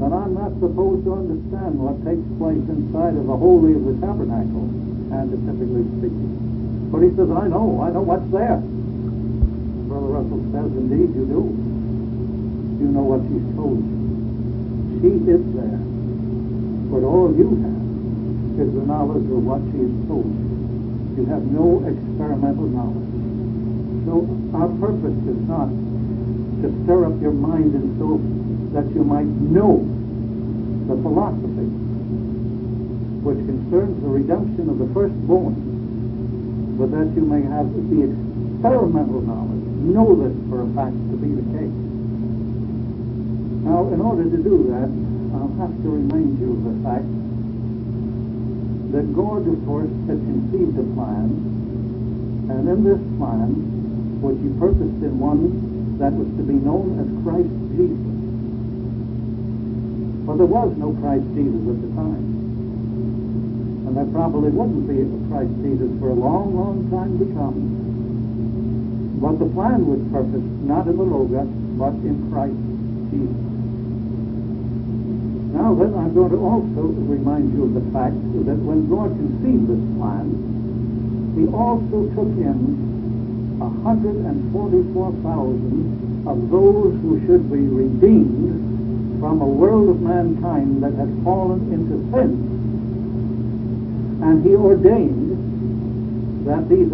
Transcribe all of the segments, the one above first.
that I'm not supposed to understand what takes place inside of the Holy of the Tabernacle, scientifically speaking. But he says, I know what's there. Brother Russell says, indeed you do. You know what she's told you. She is there. But all you have is the knowledge of what she has told you. You have no experimental knowledge. So our purpose is not to stir up your mind and so that you might know the philosophy which concerns the redemption of the firstborn, but that you may have the experimental knowledge, know this for a fact to be the case. Now, in order to do that, I'll have to remind you of the fact that God, of course, had conceived a plan, and in this plan, which he purposed in one that was to be known as Christ Jesus. For there was no Christ Jesus at the time. And there probably wouldn't be a Christ Jesus for a long, long time to come. But the plan was purposed not in the Logos, but in Christ Jesus. Now then, I'm going to also remind you of the fact that when God conceived this plan, he also took in 144,000 of those who should be redeemed from a world of mankind that had fallen into sin. And he ordained that these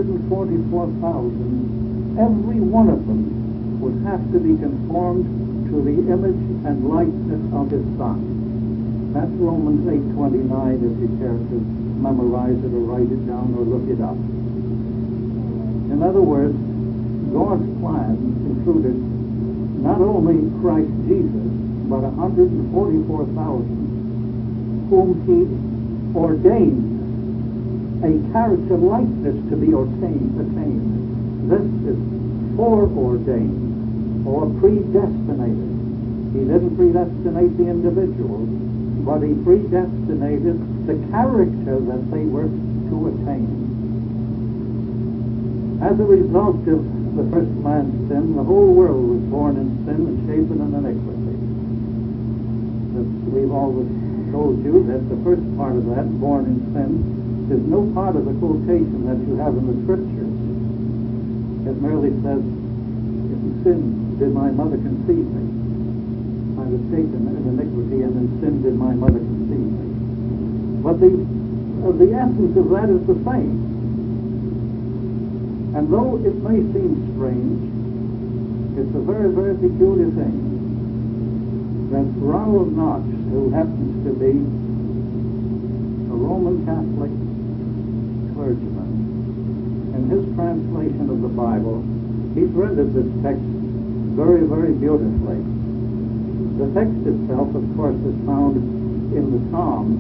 144,000, every one of them would have to be conformed to the image and likeness of his Son. That's Romans 8:29 if you care to memorize it or write it down or look it up. In other words, God's plan included not only Christ Jesus, but 144,000 whom he ordained a character likeness to be attained. This is foreordained or predestinated. He didn't predestinate the individual, but he predestinated the character that they were to attain. As a result of the first man's sin, the whole world was born in sin and shapen in iniquity. We've always told you that the first part of that, born in sin, is no part of the quotation that you have in the Scriptures. It merely says, in sin did my mother conceive me. I was taken in iniquity, and in sin did my mother conceive me. But the essence of that is the same. And though it may seem strange, it's a very, very peculiar thing that Ronald Knox, who happens to be a Roman Catholic clergyman, in his translation of the Bible, he's rendered this text very, very beautifully. The text itself, of course, is found in the Psalms.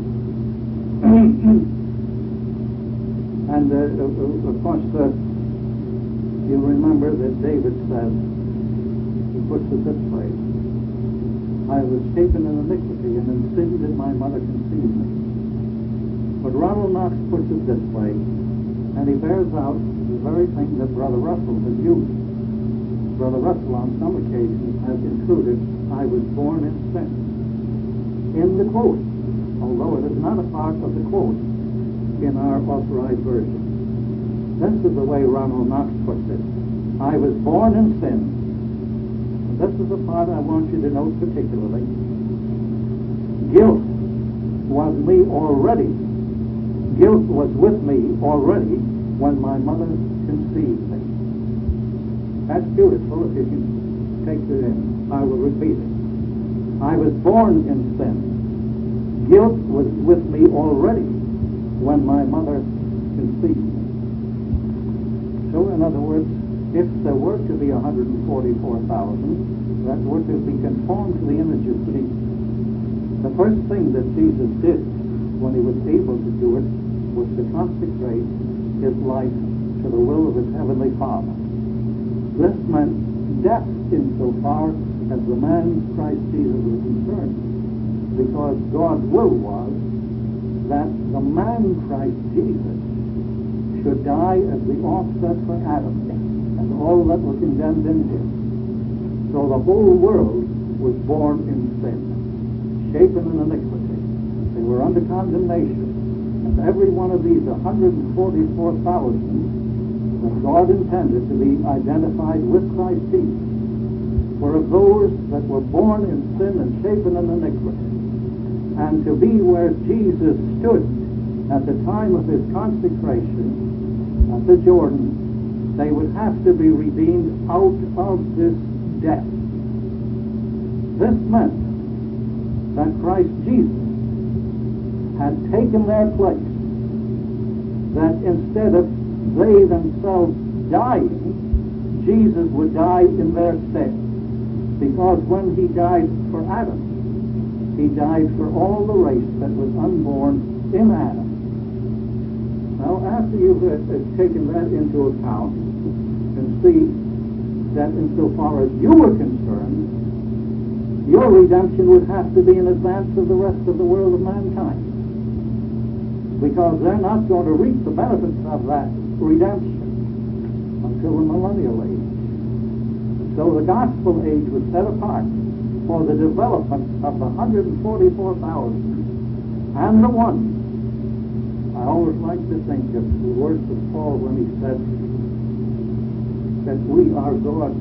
And, of course, you remember that David says, he puts it this way, I was taken in iniquity, and in sin did my mother conceive me. But Ronald Knox puts it this way, and he bears out the very thing that Brother Russell has used. Brother Russell, on some occasions, has included, I was born in sin, in the quote, although it is not a part of the quote in our authorized version. This is the way Ronald Knox puts it. I was born in sin. This is the part I want you to note particularly. Guilt was me already. Guilt was with me already when my mother conceived me. That's beautiful if you can take it in. I will repeat it. I was born in sin. Guilt was with me already when my mother conceived me. So, in other words, if there were to be 144,000 that were to be conformed to the image of Jesus, the first thing that Jesus did when he was able to do it was to consecrate his life to the will of his heavenly Father. This meant death insofar as the man Christ Jesus was concerned, because God's will was that the man Christ Jesus should die as the offset for Adam and all that were condemned in him. So the whole world was born in sin. shapen in iniquity. They were under condemnation. And every one of these 144,000 that God intended to be identified with Christ Jesus were of those that were born in sin and shapen in iniquity. And to be where Jesus stood at the time of his consecration at the Jordan, they would have to be redeemed out of this death. This meant that Christ Jesus had taken their place, that instead of they themselves dying, Jesus would die in their stead. Because when he died for Adam, he died for all the race that was unborn in Adam. Now, after you've taken that into account and see that insofar as you were concerned, your redemption would have to be in advance of the rest of the world of mankind. Because they're not going to reap the benefits of that redemption until the millennial age. So the gospel age was set apart for the development of the 144,000 and the one. I always like to think of the words of Paul when he said that we are God's,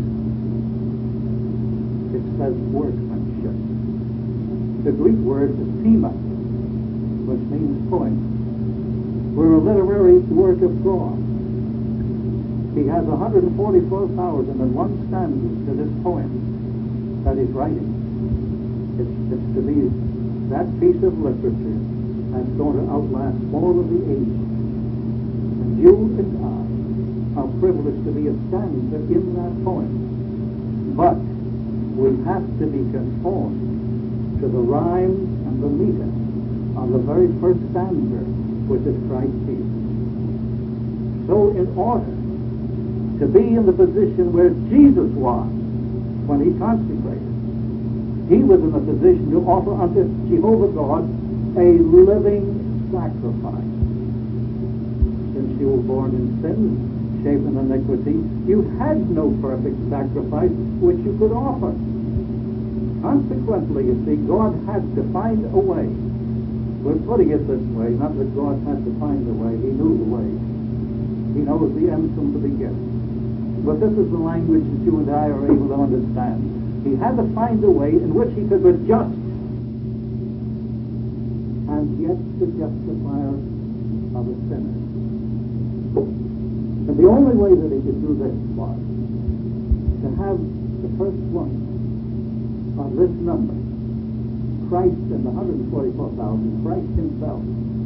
it says, workmanship. The Greek word is thema, which means poem. We're a literary work of God. He has 144,000 and one stanza to this poem that he's writing. It's to be that piece of literature that's going to outlast all of the ages. And you and I are privileged to be a stanza in that poem. But we have to be conformed to the rhyme and the meter of the very first stanza, which is Christ Jesus. So in order to be in the position where Jesus was when he consecrated, he was in a position to offer unto Jehovah God a living sacrifice. Since you were born in sin, shapen in iniquity, you had no perfect sacrifice which you could offer. Consequently, you see, God had to find a way. We're putting it this way, not that God had to find a way. He knew the way. He knows the end from the beginning. But this is the language that you and I are able to understand. He had to find a way in which he could be just and yet the justifier of a sinner. And the only way that he could do this was to have the first one of this number, Christ and the 144,000, Christ himself,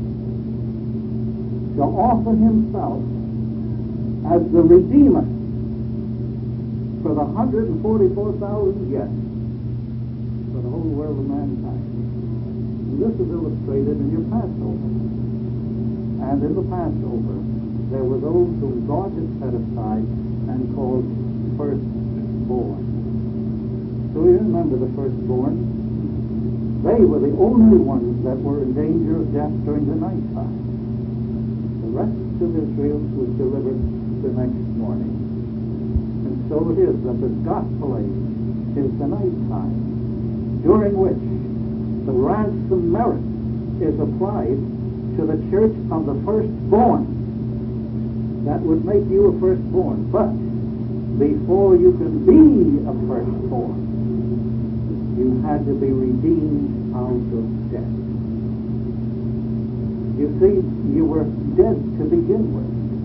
to offer himself as the Redeemer for the 144,000 yet, for the whole world of mankind. And this is illustrated in your Passover. And in the Passover, there were those whom God had set aside and called firstborn. So you remember the firstborn? They were the only ones that were in danger of death during the night time. The rest of Israel was delivered the next morning. And so it is that the gospel age is the night time, during which the ransom merit is applied to the church of the firstborn. That would make you a firstborn. But before you can be a firstborn, you had to be redeemed out of death. You see, you were dead to begin with.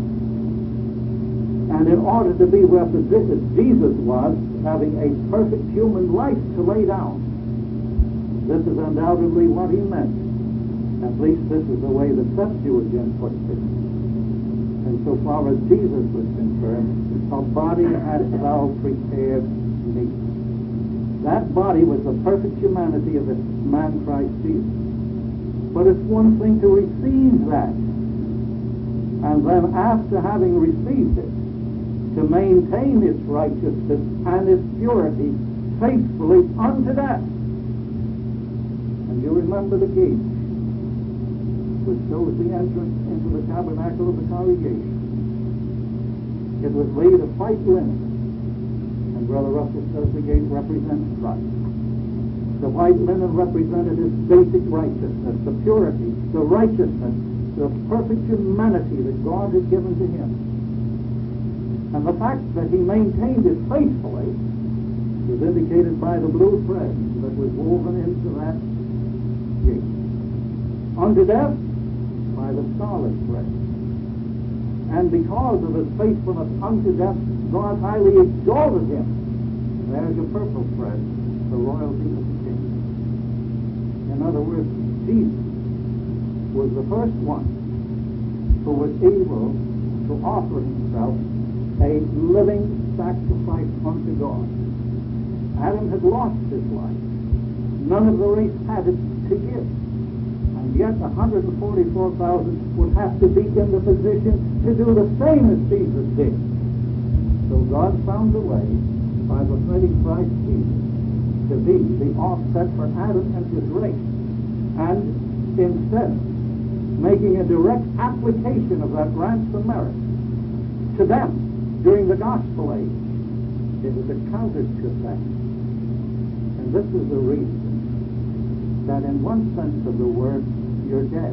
And in order to be where Jesus was, having a perfect human life to lay down, this is undoubtedly what he meant. At least this is the way the Septuagint puts it. And so far as Jesus was concerned, a body hast thou prepared me. That body was the perfect humanity of the man Christ Jesus. But it's one thing to receive that, and then after having received it, to maintain its righteousness and its purity faithfully unto death. And you remember the gate, which shows the entrance into the tabernacle of the congregation. It was laid of white linen, and Brother Russell says the gate represents Christ. The white linen represented his basic righteousness, the purity, the righteousness, the perfect humanity that God had given to him. And the fact that he maintained it faithfully was indicated by the blue thread that was woven into that gate. Unto death, by the scarlet thread. And because of his faithfulness unto death, God highly exalted him. There's a purple thread, the royalty of the king. In other words, Jesus was the first one who was able to offer himself a living sacrifice unto God. Adam had lost his life. None of the race had it to give. And yet 144,000 would have to be in the position to do the same as Jesus did. So God found a way, by fulfilling Christ Jesus, to be the offset for Adam and his race. And instead of making a direct application of that ransom merit to them during the gospel age, it was accounted to them. And this is the reason that in one sense of the word, you're dead.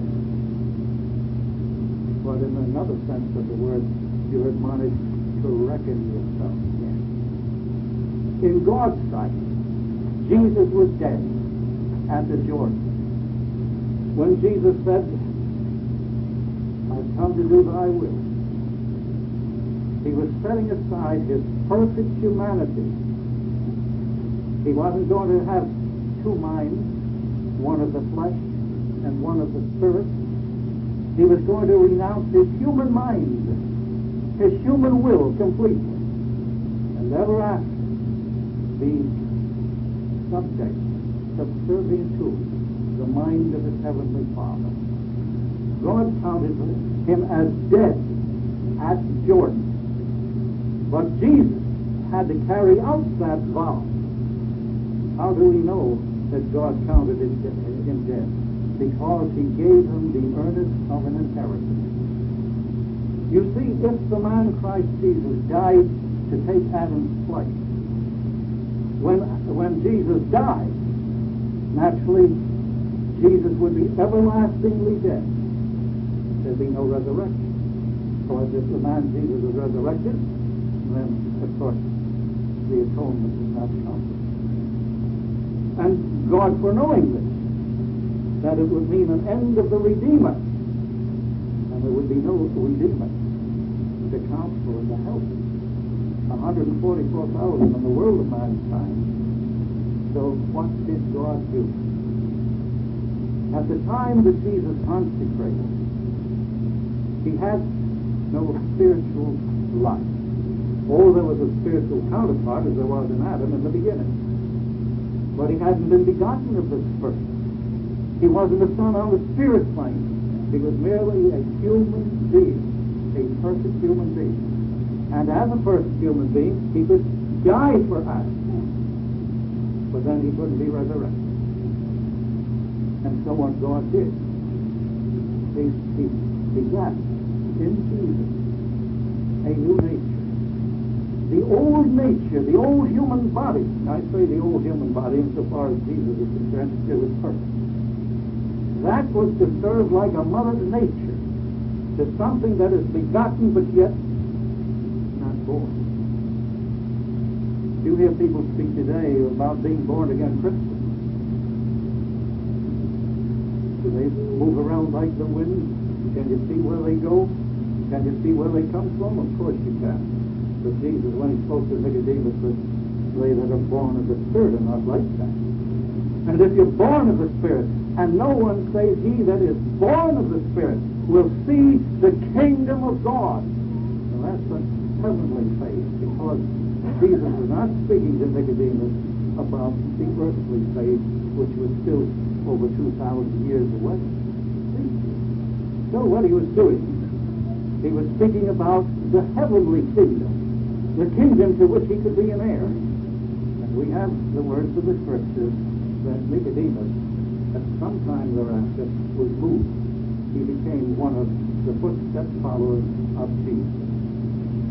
But in another sense of the word, you're admonished to reckon yourself dead. In God's sight, Jesus was dead at the Jordan. When Jesus said, I've come to do thy will, he was setting aside his perfect humanity. He wasn't going to have two minds, one of the flesh and one of the spirit. He was going to renounce his human mind, his human will completely, and ever after be subject, subservient to the mind of his heavenly Father. God counted him as dead at Jordan. But Jesus had to carry out that vow. How do we know that God counted him dead? Because he gave him the earnest of an inheritance. You see, if the man Christ Jesus died to take Adam's place, when Jesus died, naturally, Jesus would be everlastingly dead. There'd be no resurrection. Because if the man Jesus was resurrected, then, of course, the atonement would not come. And God, foreknowing this, that it would mean an end of the Redeemer, and there would be no Redeemer to counsel and to help 144,000 in the world of mankind. So what did God do? At the time that Jesus consecrated, he had no spiritual life. Oh, there was a spiritual counterpart as there was in Adam in the beginning. But he hadn't been begotten of the Spirit. He wasn't a son on the spirit plane. He was merely a human being, a perfect human being. And as a perfect human being, he could die for us. But then he couldn't be resurrected. And so what God did, he begat in Jesus a new nature. The old nature, the old human body, I say the old human body insofar as Jesus is concerned, it was perfect. That was to serve like a mother nature to something that is begotten but yet not born. You hear people speak today about being born again Christians. Do they move around like the wind? Can you see where they go? Can you see where they come from? Of course you can. But Jesus, when he spoke to Nicodemus, said, they that are born of the Spirit are not like that. And if you're born of the Spirit, and no one says he that is born of the Spirit will see the kingdom of God. Now that's a heavenly faith, because Jesus was not speaking to Nicodemus about the earthly faith, which was still over 2,000 years away. So what he was doing, he was speaking about the heavenly kingdom, the kingdom to which he could be an heir. And we have the words of the Scriptures that Nicodemus, at some time thereafter, was moved. He became one of the footstep followers of Jesus.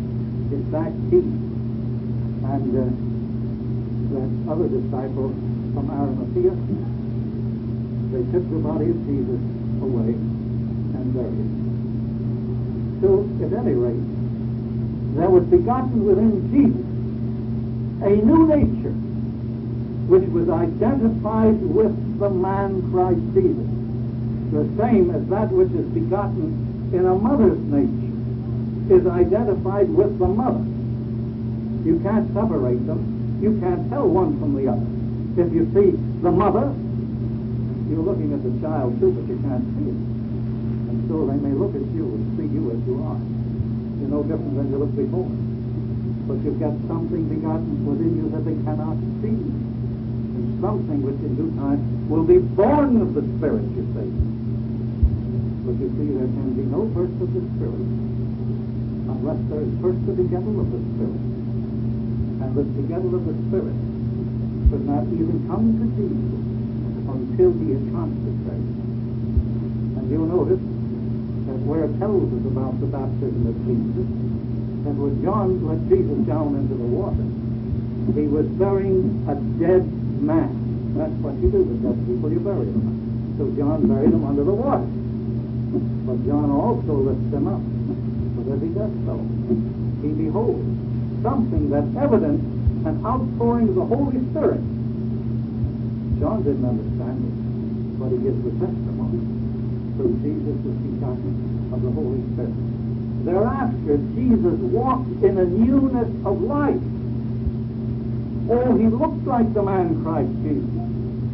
In fact, he and that other disciple from Arimathea. They took the body of Jesus away and buried him. So, at any rate, there was begotten within Jesus a new nature, which was identified with the man Christ Jesus, the same as that which is begotten in a mother's nature is identified with the mother. You can't separate them. You can't tell one from the other. If you see the mother, you're looking at the child too, but you can't see it. And so they may look at you and see you as you are. You're no different than you looked before. But you've got something begotten within you that they cannot see. And something which in due time will be born of the Spirit, you see. But you see, there can be no birth of the Spirit unless there is first the begettal of the Spirit. And the begettal of the Spirit could not even come to Jesus until he is consecrated. And you'll notice that where it tells us about the baptism of Jesus, that when John let Jesus down into the water, he was burying a dead man. That's what you do with dead people, you bury them. So John buried him under the water. But John also lifts him up. But as he does so, he beholds something that evidenced an outpouring of the Holy Spirit. John didn't understand it, but he gives the testimony. So Jesus was begotten of the Holy Spirit. Thereafter, Jesus walked in a newness of life. Oh, he looked like the man Christ Jesus.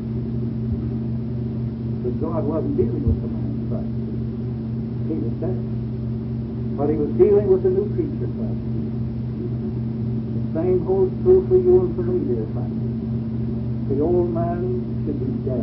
But God wasn't dealing with the man Christ Jesus. He was dead. But he was dealing with the new creature Christ Jesus. The same holds true for you and for me, dear friends. The old man should be dead.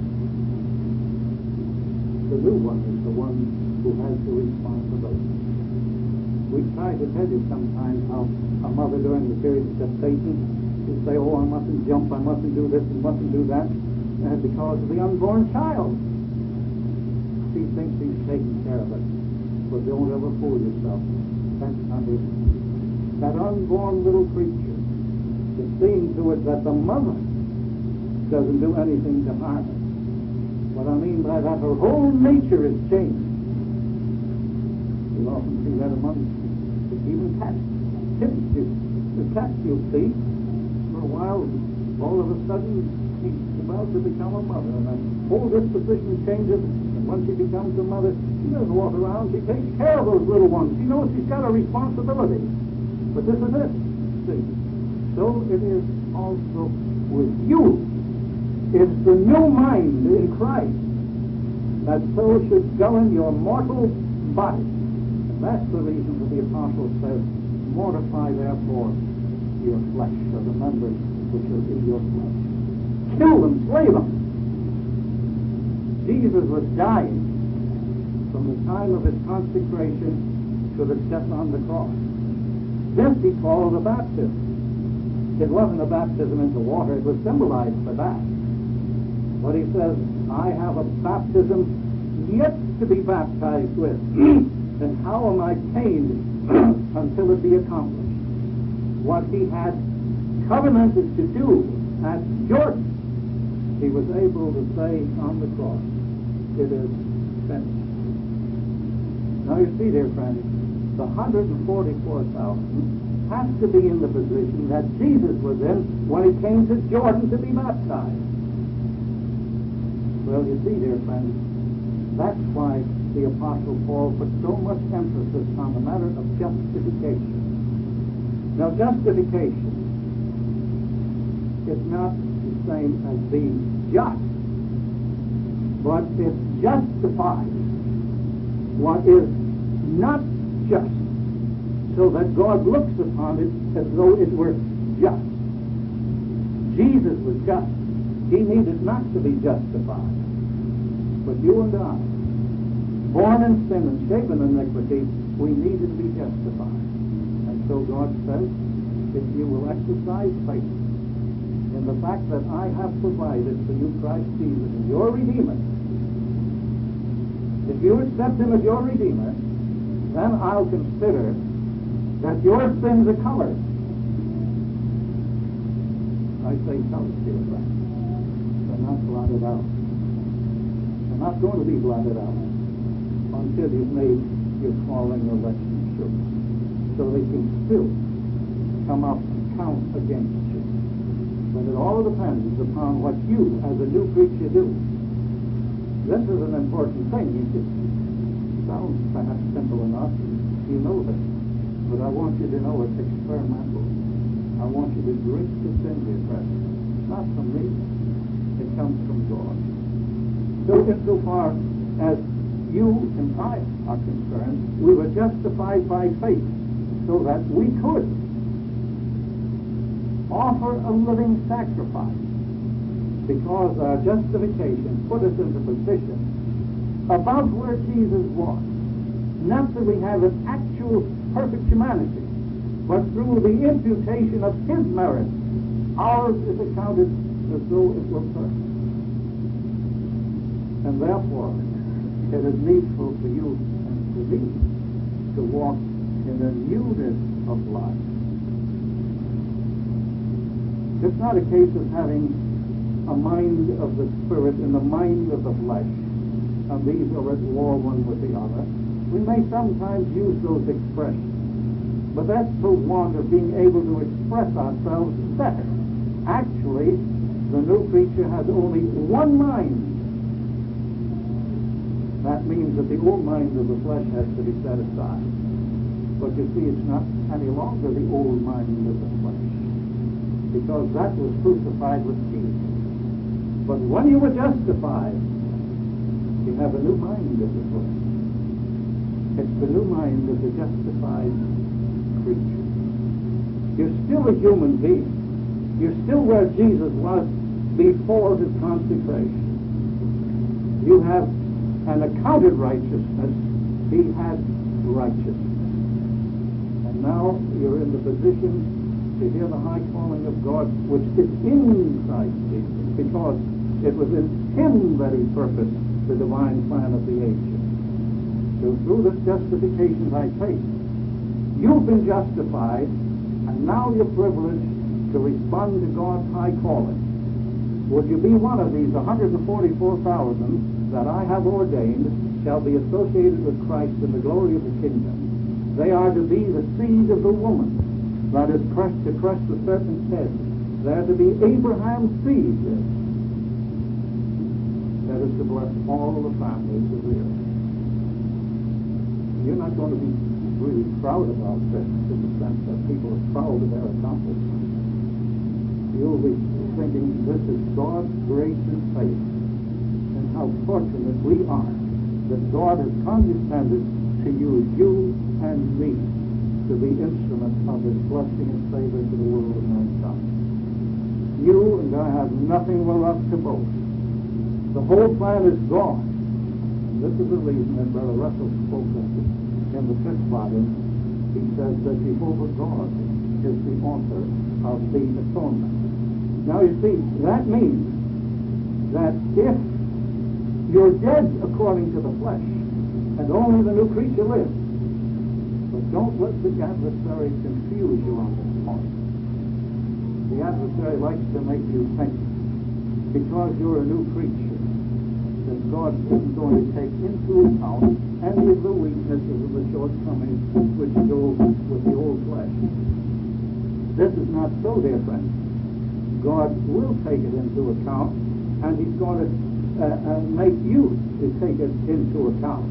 The new one is the one who has the responsibility. We try to tell you sometimes how a mother during the period of gestation will say, oh, I mustn't jump, I mustn't do this, and mustn't do that, because of the unborn child. She thinks he's taking care of it. But don't ever fool yourself. That's not it. That unborn little creature is seeing to it that the mother doesn't do anything to harm it. What I mean by that, her whole nature is changed. You often see that among even cats. The cat you'll see for a while, all of a sudden she's about to become a mother, and her whole disposition changes. And when she becomes a mother, she doesn't walk around. She takes care of those little ones. She knows she's got a responsibility. But this is it. See, so it is also with you. It's the new mind in Christ that so should govern your mortal body. And that's the reason that the apostle says, mortify therefore your flesh, or the members which are in your flesh. Kill them, slay them. Jesus was dying from the time of his consecration to the death on the cross. This he called a baptism. It wasn't a baptism into water, it was symbolized for that. But he says, I have a baptism yet to be baptized with. And how am I pained until it be accomplished? What he had covenanted to do at Jordan, he was able to say on the cross, it is finished. Now you see, dear friends, the 144,000 has to be in the position that Jesus was in when he came to Jordan to be baptized. Well, you see, dear friends, that's why the Apostle Paul put so much emphasis on the matter of justification. Now, justification is not the same as being just, but it justifies what is not just, so that God looks upon it as though it were just. Jesus was just. He needed not to be justified. But you and I, born in sin and shapen in iniquity, we needed to be justified. And so God says, if you will exercise faith in the fact that I have provided for you Christ Jesus as your Redeemer, if you accept him as your Redeemer, then I'll consider that your sins are covered. I say covered, dear friend. They're not blotted out. They're not going to be blotted out until you've made your calling election sure. So they can still come up and count against you. But it all depends upon what you, as a new creature, do. This is an important thing. It sounds perhaps simple enough. You know this. But I want you to know it's experimental. I want you to drink this in, dear friends. Not from me. It comes from God. So insofar as you and I are concerned, we were justified by faith so that we could offer a living sacrifice, because our justification put us into position above where Jesus was. Not that we have an actual perfect humanity, but through the imputation of his merit, ours is accounted as though it were perfect. And therefore, it is needful for you and for me to walk in the newness of life. It's not a case of having a mind of the spirit and the mind of the flesh, and these are at war one with the other. We may sometimes use those expressions, but that's for want of being able to express ourselves better. Actually, the new creature has only one mind. That means that the old mind of the flesh has to be set aside. But you see, it's not any longer the old mind of the flesh, because that was crucified with Jesus. But when you were justified, you have a new mind of the flesh. It's the new mind of the justified creature. You're still a human being. You're still where Jesus was before his consecration. You have an accounted righteousness. He had righteousness. And now you're in the position to hear the high calling of God, which is in Christ Jesus, because it was in him that he purposed the divine plan of the ages. So through this justification by faith, you've been justified, and now you're privileged to respond to God's high calling. Would you be one of these 144,000 that I have ordained shall be associated with Christ in the glory of the kingdom? They are to be the seed of the woman that is crushed to crush the serpent's head. They are to be Abraham's seed that is to bless all the families of the earth. You're not going to be really proud about this in the sense that people are proud of their accomplishments. You'll be thinking, this is God's grace and faith, and how fortunate we are that God has condescended to use you and me to be instruments of his blessing and favor to the world of mankind. You and I have nothing whereof to boast. The whole plan is gone. And this is the reason that Brother Russell spoke of it in the 5th volume. He says that Jehovah God is the author of the atonement. Now you see, that means that if you're dead according to the flesh, and only the new creature lives, but don't let the adversary confuse you on this point. The adversary likes to make you think, because you're a new creature, that God isn't going to take into account any of the weaknesses and the shortcomings which go with the old flesh. This is not so, dear friends. God will take it into account, and he's going to make you to take it into account.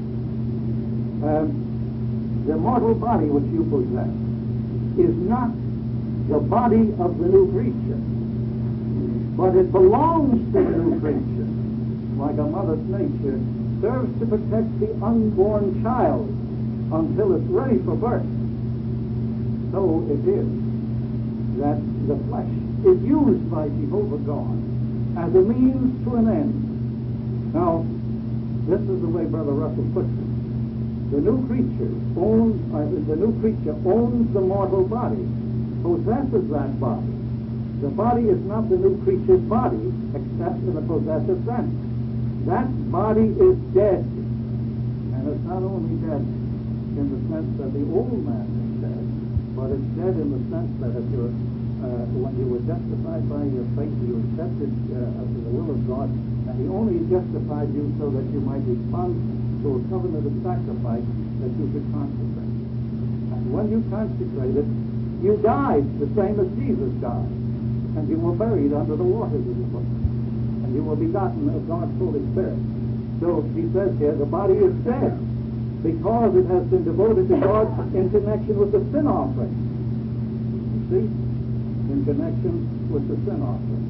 The mortal body which you possess is not the body of the new creature, but it belongs to the new creature. Like a mother's nature serves to protect the unborn child until it's ready for birth. So it is that the flesh is used by Jehovah God as a means to an end. Now, this is the way Brother Russell puts it. The new creature owns the mortal body, possesses that body. The body is not the new creature's body, except in the possessive sense. That body is dead. And it's not only dead in the sense that the old man is dead, but it's dead in the sense that if you're when you were justified by your faith, you accepted the will of God, and He only justified you so that you might respond to a covenant of sacrifice that you should consecrate. And when you consecrated, you died the same as Jesus died, and you were buried under the waters, as it were, and you were begotten of God's Holy Spirit. So he says here, the body is dead because it has been devoted to God in connection with the sin offering. You see? In connection with the sin offering.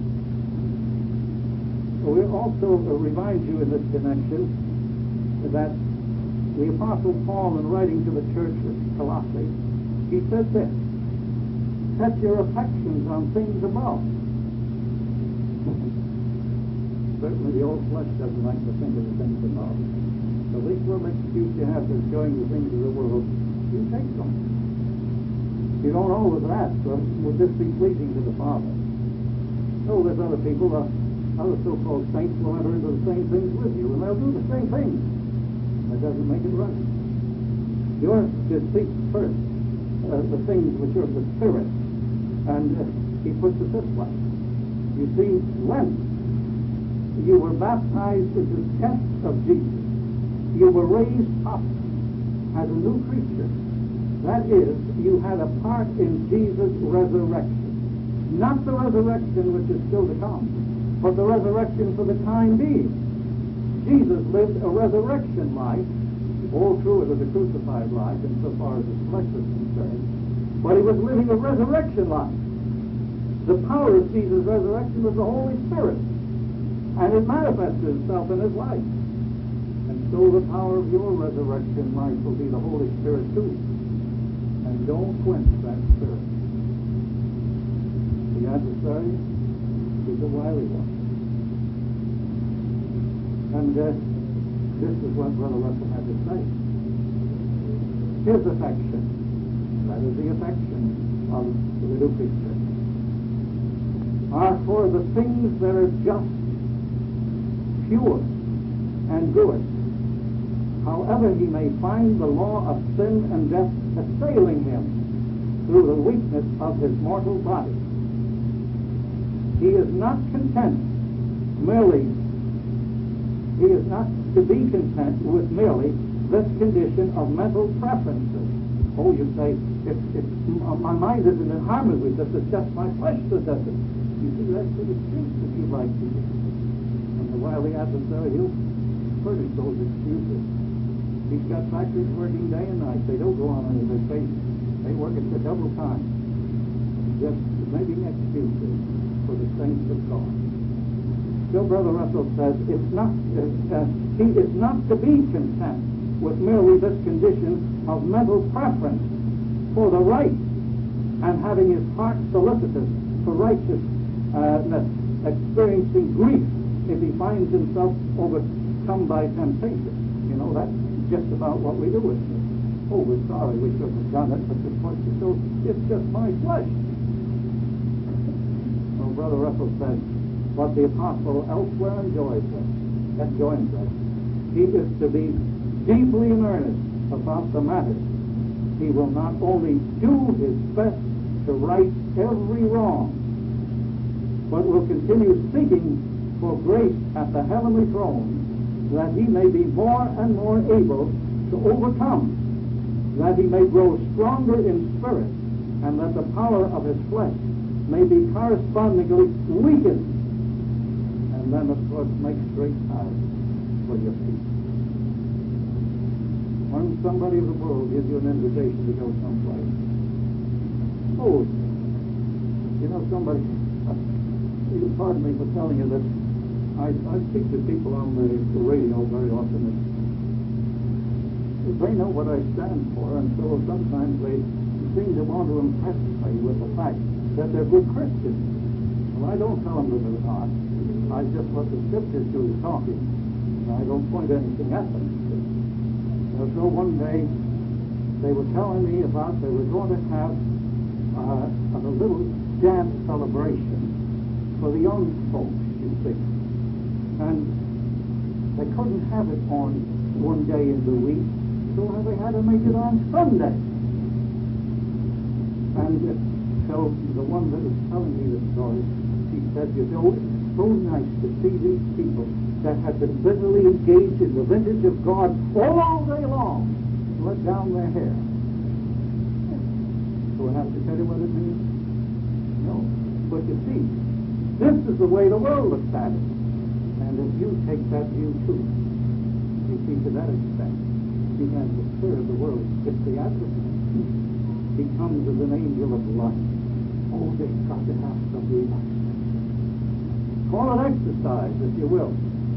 So we also remind you in this connection that the Apostle Paul, in writing to the church at Colossae, he said this: set your affections on things above. Certainly the old flesh doesn't like to think of the things above. The least little excuse you have for going the things of the world, you take them. You don't always ask, would this be pleasing to the Father? No, there's other people, other so-called saints will enter into the same things with you, and they'll do the same things. That doesn't make it right. You're to seek first the things which are of the Spirit. And he puts it this way. You see, when you were baptized into the death of Jesus, you were raised up as a new creature. That is, you had a part in Jesus' resurrection. Not the resurrection which is still to come, but the resurrection for the time being. Jesus lived a resurrection life. All true, it was a crucified life insofar as his flesh was concerned. But he was living a resurrection life. The power of Jesus' resurrection was the Holy Spirit. And it manifested itself in his life. And so the power of your resurrection life will be the Holy Spirit too. And don't quench that Spirit. The adversary is a wily one. And this is what Brother Russell had to say. His affection, that is the affection of the new creature, are for the things that are just, pure, and good. However he may find the law of sin and death assailing him through the weakness of his mortal body. He is not content merely, he is not to be content with merely this condition of mental preferences. Oh, you say, if my mind isn't in harmony with this, it's just my flesh that does it. You see, that's the excuse if you like to. And the wily adversary, he'll furnish those excuses. He's got factories working day and night. They don't go on any vacation. They work at the double time. Just making excuses for the saints of God. So Brother Russell says, he is not to be content with merely this condition of mental preference for the right and having his heart solicitous for righteousness, experiencing grief if he finds himself overcome by temptation. You know, that's just about what we do with it. Oh, we're sorry we shouldn't have done it, but it's just my flesh. Well, Brother Russell says, what the apostle elsewhere enjoins us. He is to be deeply in earnest about the matter. He will not only do his best to right every wrong, but will continue seeking for grace at the heavenly throne, that he may be more and more able to overcome, that he may grow stronger in spirit, and that the power of his flesh may be correspondingly weakened, and then, of course, make straight paths for your feet. When somebody of the world gives you an invitation to go someplace, oh, you know, somebody, you pardon me for telling you this, I speak to people on the radio very often, and they know what I stand for, and so sometimes they seem to want to impress me with the fact that they're good Christians. Well, I don't tell them that they're not. I just let the Scriptures do the talking, and I don't point anything at them. So one day, they were telling me about they were going to have a little dance celebration for the young folks, you see. And they couldn't have it on one day in the week, so they had to make it on Sunday. And So the one that was telling me the story, she said, you know, it's so nice to see these people that have been busily engaged in the vintage of God all day long, let down their hair. Do I have to tell you what it means? No. But you see, this is the way the world looks at it. And if you take that view too, you see, to that extent, you have the spirit of the world. It's the adversary. He comes as an angel of light. Oh, they've got to have some relaxation. Call it exercise, if you will.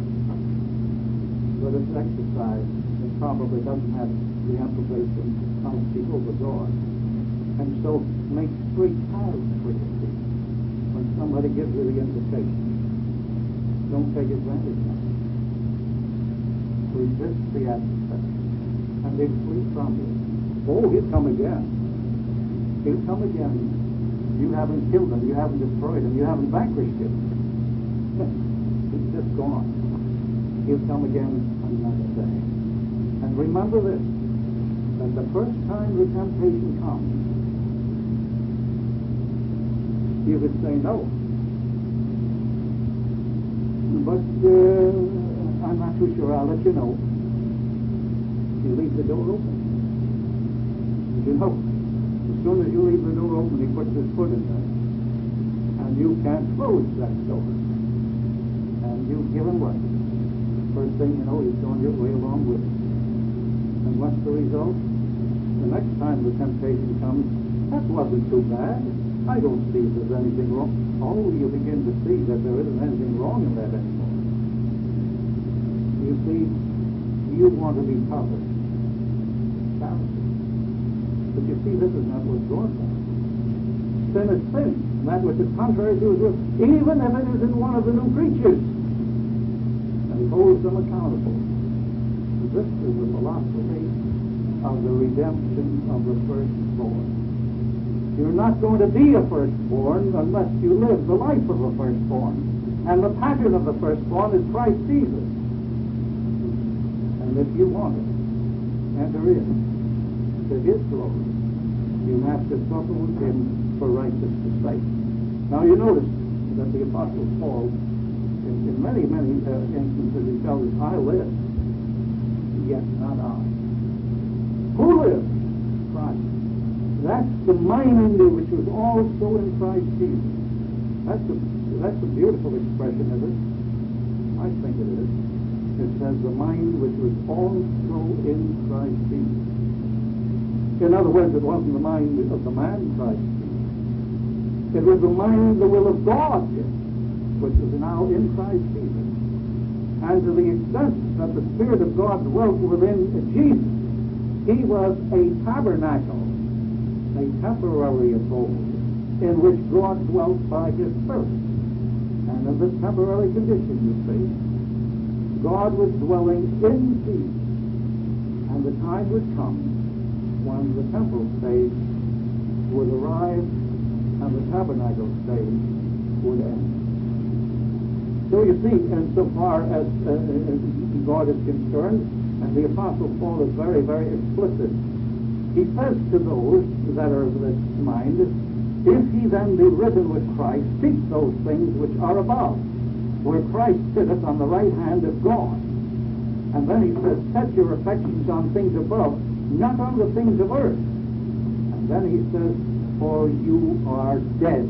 But it's exercise that probably doesn't have the approbation of the overlord. And so make straight paths for your feet. When somebody gives you the invitation, don't take advantage of it. Resist the adversary, and he'll flee from you. Oh, he'll come again. He'll come again. You haven't killed him, you haven't destroyed him, you haven't vanquished him. He's just gone. He'll come again another day. And remember this, that the first time the temptation comes, you could say no. But I'm not too sure. I'll let you know. You leave the door open. You know, as soon as you leave the door open, he puts his foot in there. And you can't close that door. And you've given way. First thing you know, he's going your way along with it. And what's the result? The next time the temptation comes, that wasn't too bad. I don't see if there's anything wrong. Oh, you begin to see that there isn't anything wrong in that anymore. You see, you want to be covered. But you see, this is not what God wants. Sin is sin. And that which is contrary to his will, even if it is in one of the new creatures. And he holds them accountable. This is the philosophy of the redemption of the firstborn. You're not going to be a firstborn unless you live the life of a firstborn. And the pattern of the firstborn is Christ Jesus. And if you want to enter in to his glory, you have to suffer with him for righteousness' sake. Now you notice that the Apostle Paul, in many instances, he tells us, I live, yet not I. Who lives? Christ. That's the mind which was also in Christ Jesus. That's a beautiful expression, is it? I think it is. It says the mind which was also in Christ Jesus. In other words, it wasn't the mind of the man Christ Jesus. It was the mind, the will of God, which is now in Christ Jesus. And to the extent that the Spirit of God dwelt within Jesus, he was a tabernacle, a temporary abode, in which God dwelt by his Spirit. And in this temporary condition, you see, God was dwelling in Jesus. And the time would come when the temple stage would arrive and the tabernacle stage would end. So you see, insofar as God is concerned, and the Apostle Paul is very, very explicit, he says to those that are of this mind, if ye then be risen with Christ, seek those things which are above, where Christ sitteth on the right hand of God. And then he says, set your affections on things above, not on the things of earth. And then he says, for you are dead.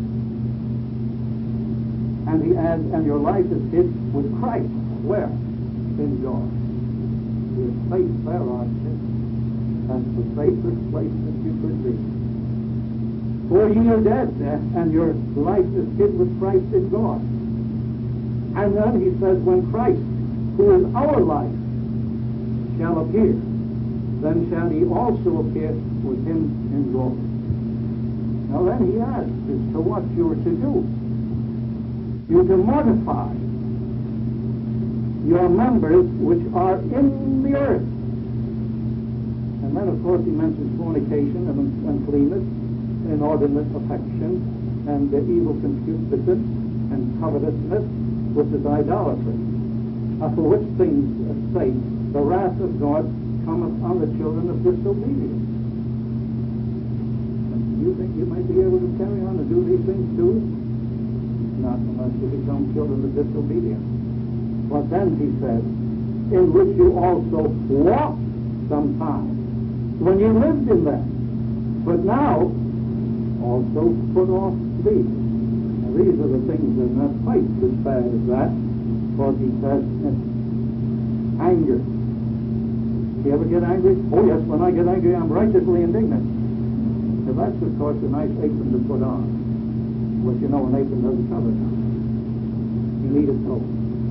And he adds, and your life is hid with Christ. Where? In God. Your faith thereon is. That's the safest place that you could be. For ye are dead, and your life is hid with Christ in God. And then he says, when Christ, who is our life, shall appear, then shall he also appear with him in glory. Now then he asks as to what you are to do. You to mortify your members which are in the earth. And then, of course, he mentions fornication and uncleanness, inordinate affection, and evil concupiscence, and covetousness, which is idolatry. For which things' sake the wrath of God cometh on the children of disobedience. And you you think you might be able to carry on and do these things too? Not unless you become children of disobedience. But then he said, in which you also walked sometime, when you lived in them. But now, also put off these. Now these are the things that are not quite as bad as that, because he says, anger. Do you ever get angry? Oh yes, when I get angry, I'm righteously indignant. Now that's, of course, a nice apron to put on. But you know, an apron doesn't cover it. You need it so.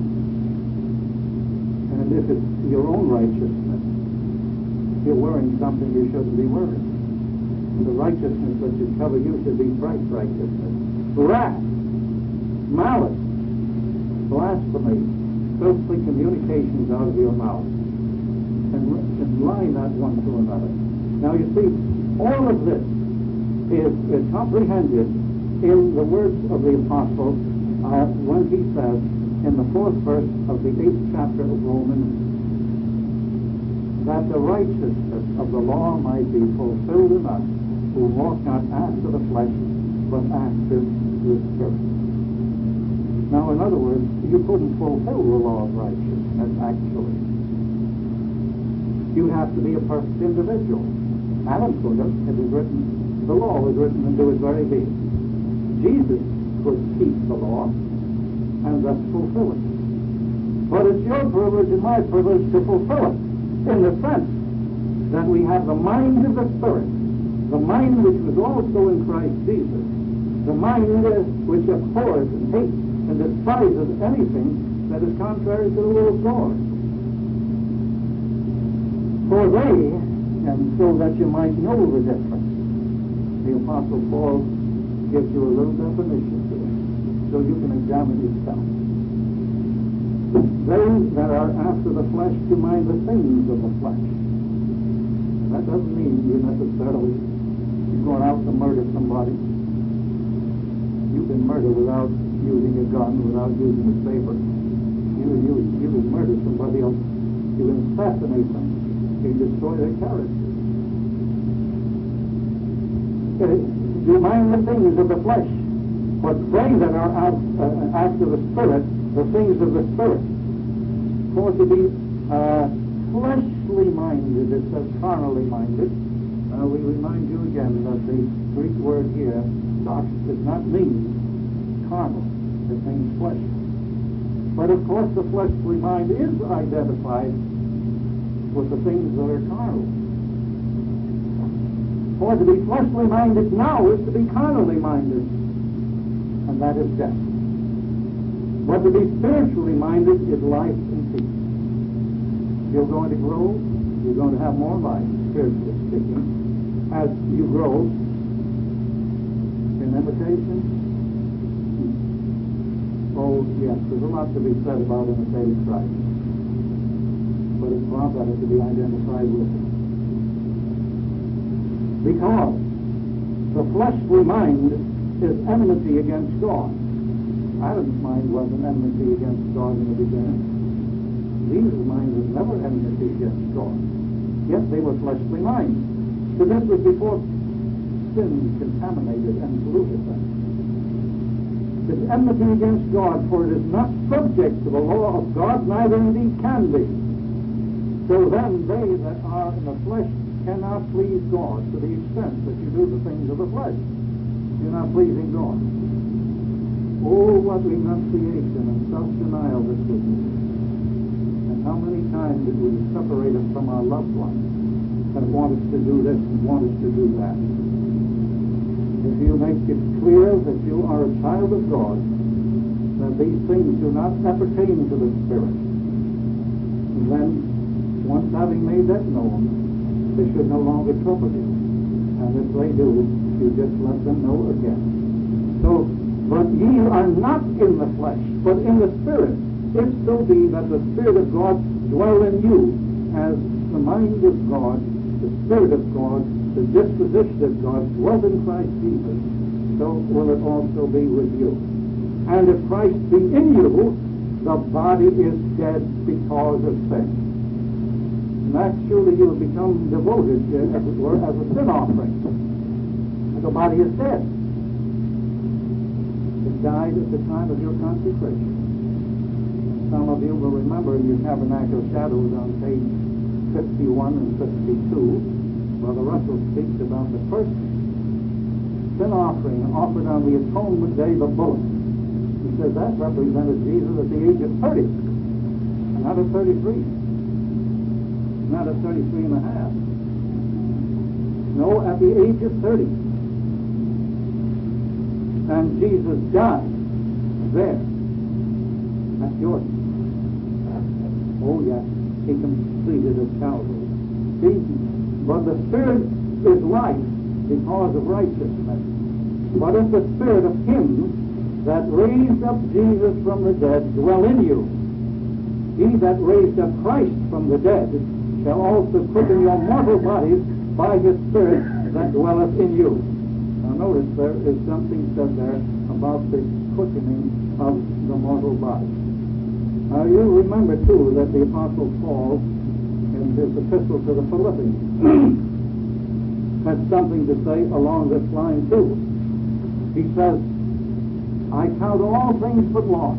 And if it's your own righteousness, you're wearing something you shouldn't be wearing. The righteousness that should cover you should be Christ's righteousness. Wrath, malice, blasphemy, filthy communications out of your mouth, and lie not one to another. Now you see, all of this is comprehended in the words of the apostle when he says in the 4th verse of the 8th chapter of Romans, that the righteousness of the law might be fulfilled in us who walk not after the flesh, but after the Spirit. Now, in other words, you couldn't fulfill the law of righteousness, actually. You'd have to be a perfect individual. Adam could have. It was written, the law was written into its very being. Jesus could keep the law and thus fulfill it. But it's your privilege and my privilege to fulfill it, in the sense that we have the mind of the Spirit, the mind which was also in Christ Jesus, the mind which abhors and hates and despises anything that is contrary to the will of God. For they, and so that you might know the difference, the Apostle Paul gives you a little definition to it, so you can examine yourself. They that are after the flesh do mind the things of the flesh. That doesn't mean you necessarily going out to murder somebody. You can murder without using a gun, without using a saber. You can murder somebody else. You can assassinate them. You can destroy their character. Do mind the things of the flesh, but they that are after the Spirit, the things of the Spirit. For to be fleshly minded, it says carnally minded. We remind you again that the Greek word here, sarx, does not mean carnal. It means flesh. But of course the fleshly mind is identified with the things that are carnal. For to be fleshly minded now is to be carnally minded, and that is death. But to be spiritually minded is life and peace. You're going to grow, you're going to have more life, spiritually speaking, as you grow in imitation. Oh, yes, there's a lot to be said about imitating Christ, but it's far better to be identified with Him. Because the fleshly mind is enmity against God. Adam's mind wasn't enmity against God in the beginning. Jesus' mind was never enmity against God. Yet they were fleshly minds. So this was before sin contaminated and polluted them. It's enmity against God, for it is not subject to the law of God, neither indeed can be. So then they that are in the flesh cannot please God to the extent that you do the things of the flesh. You're not pleasing God. Oh, what renunciation and self-denial this would need. And how many times it would separate us from our loved ones that want us to do this and want us to do that. If you make it clear that you are a child of God, that these things do not appertain to the Spirit, then once having made that known, they should no longer trouble you. And if they do, you just let them know again. So, but ye are not in the flesh, but in the Spirit, if so be that the Spirit of God dwell in you, as the mind of God, the Spirit of God, the disposition of God was in Christ Jesus, so will it also be with you. And if Christ be in you, the body is dead because of sin. Naturally, you have become devoted, as it were, as a sin offering. The body is dead. It died at the time of your consecration. Some of you will remember in your Tabernacle Shadows on page 51 and 52, Brother Russell speaks about the first sin offering offered on the Atonement Day, the bullock. He says that represented Jesus at the age of 30, not at 33, not at 33 and a half. No, at the age of 30. And Jesus died there at Jordan. Oh yes, he completed at Calvary. See, but the Spirit is life because of righteousness. But if the Spirit of him that raised up Jesus from the dead dwell in you, he that raised up Christ from the dead shall also quicken your mortal bodies by his Spirit that dwelleth in you. Now notice there is something said there about the quickening of the mortal body. Now you remember too that the Apostle Paul in his epistle to the Philippians had something to say along this line too. He says, I count all things but loss.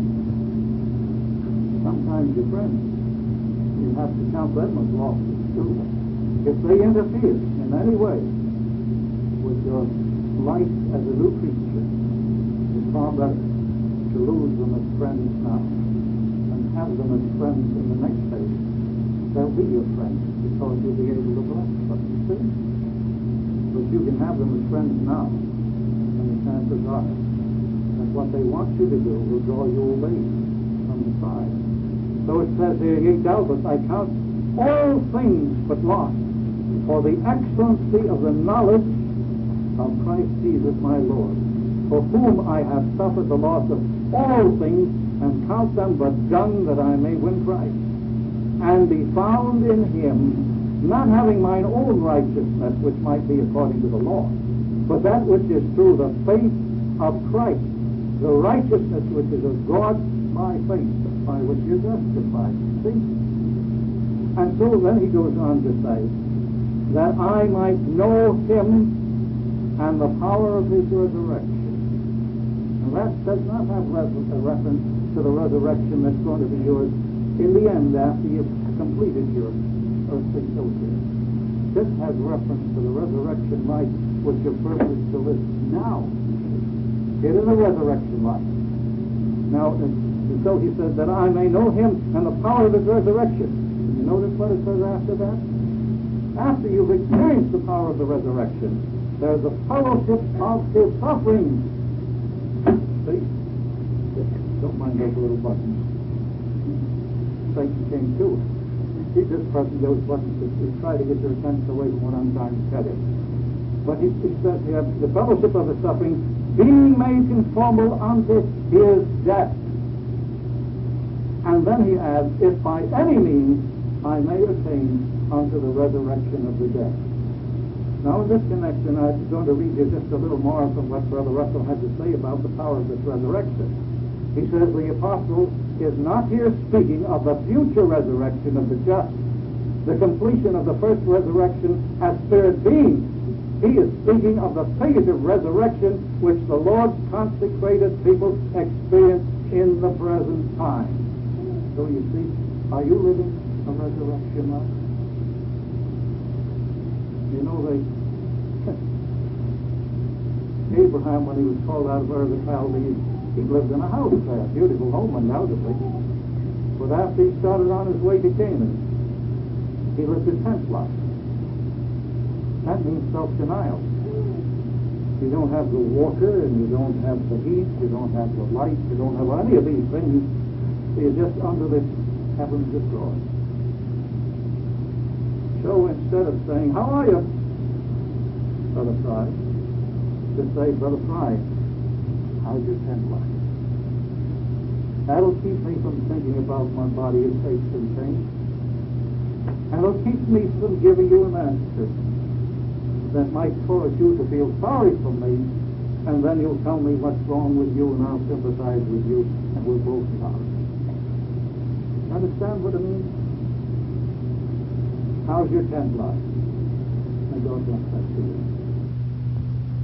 Sometimes your friends, you have to count them as losses too. If they interfere in any way with your life as a new creature, it's far better to lose them as friends now and have them as friends in the next phase. They'll be your friends because you'll be able to bless them, you see? But you can have them as friends now, and the chances are that what they want you to do will draw you away from the side. So it says here, yea, doubtless I count all things but loss for the excellency of the knowledge of Christ Jesus my Lord, for whom I have suffered the loss of all things, and count them but dung that I may win Christ, and be found in him, not having mine own righteousness, which might be according to the law, but that which is through the faith of Christ, the righteousness which is of God by faith, by which you're justified. See? And so then he goes on to say, that I might know him and the power of his resurrection. And that does not have a reference to the resurrection that's going to be yours in the end after you've completed your earthly sojourn. This has reference to the resurrection life which your purpose is to live now. It is a resurrection life. Now, and so he says that I may know him and the power of his resurrection. You notice what it says after that? After you've experienced the power of the resurrection, there's a fellowship of his suffering. See? Don't mind those little buttons. Satan came too. He's just pressing those buttons to try to get your attention away from what I'm trying to tell you. But he says here, the fellowship of his suffering, being made conformable unto his death. And then he adds, if by any means I may attain unto the resurrection of the dead. Now in this connection, I'm going to read you just a little more from what Brother Russell had to say about the power of this resurrection. He says the apostle is not here speaking of the future resurrection of the just, the completion of the first resurrection as spirit beings. He is speaking of the figurative resurrection which the Lord's consecrated people experience in the present time. So you see, are you living a resurrection life? You know, Abraham, when he was called out of Ur of the Chaldees, he lived in a house there, a beautiful home undoubtedly. But after he started on his way to Canaan, he lived a tent life. That means self-denial. You don't have the water, and you don't have the heat, you don't have the light, you don't have any of these things. You're just under the heavens of God. So instead of saying, how are you, Brother Fry? Just say, Brother Fry, how's your tent life? That'll keep me from thinking about my body and aches and pains. And it'll keep me from giving you an answer that might cause you to feel sorry for me, and then you'll tell me what's wrong with you, and I'll sympathize with you, and we'll both sorry. Understand what I mean? How's your tent life? May God bless that to you.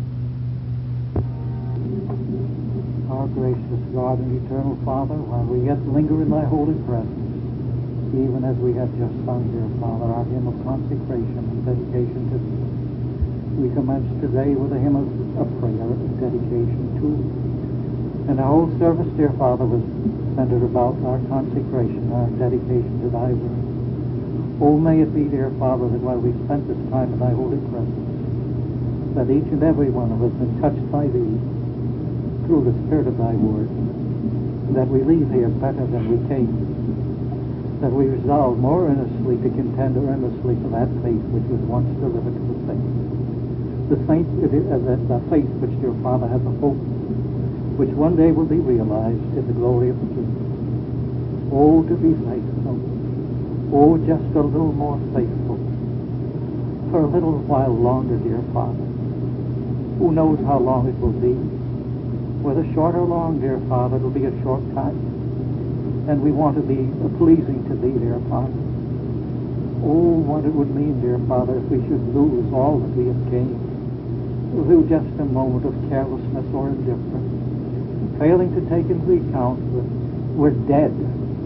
our gracious God and eternal Father, while we yet linger in thy holy presence, even as we have just sung here, Father, our hymn of consecration and dedication to thee, we commence today with a hymn of prayer of dedication to thee. And our whole service, dear Father, was centered about our consecration, our dedication to thy will. Oh, may it be, dear Father, that while we spent this time in thy holy presence, that each and every one of us been touched by thee through the Spirit of thy word, that we leave here better than we came, that we resolve more earnestly to contend earnestly for that faith which was once delivered to the saints. The faith which, dear Father, has a hope which one day will be realized in the glory of the kingdom. Oh, to be faithful. Oh, just a little more faithful. For a little while longer, dear Father. Who knows how long it will be? Whether short or long, dear Father, it will be a short time. And we want to be pleasing to thee, dear Father. Oh, what it would mean, dear Father, if we should lose all that we have gained through just a moment of carelessness or indifference, failing to take into account that we're dead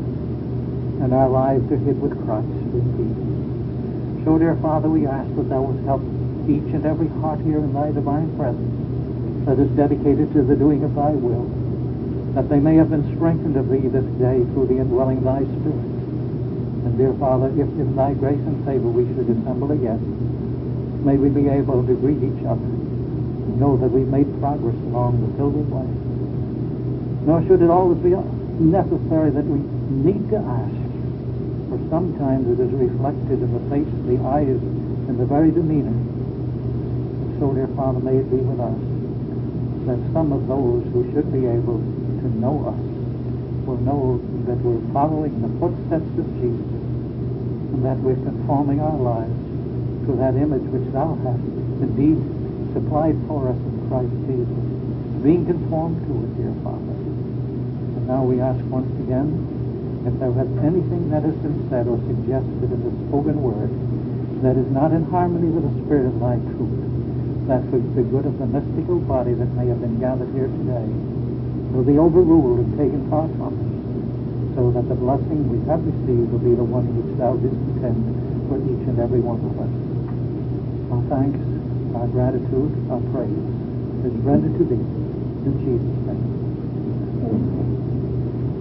and our lives are hid with Christ in thee. So, dear Father, we ask that thou wilt help each and every heart here in thy divine presence that is dedicated to the doing of thy will, that they may have been strengthened of thee this day through the indwelling of thy Spirit. And, dear Father, if in thy grace and favor we should assemble again, may we be able to greet each other and know that we've made progress along the pilgrim way. Nor should it always be necessary that we need to ask, for sometimes it is reflected in the face, the eyes, and the very demeanor. And so, dear Father, may it be with us that some of those who should be able to know us will know that we're following the footsteps of Jesus, and that we're conforming our lives to that image which thou hast indeed supplied for us in Christ Jesus, being conformed to it, dear Father. And now we ask once again, if there has anything that has been said or suggested in the spoken word that is not in harmony with the Spirit of thy truth, that for the good of the mystical body that may have been gathered here today will be overruled and taken far from us, so that the blessing we have received will be the one which thou didst intend for each and every one of us. Our thanks, our gratitude, our praise is rendered to thee in Jesus' name. Amen.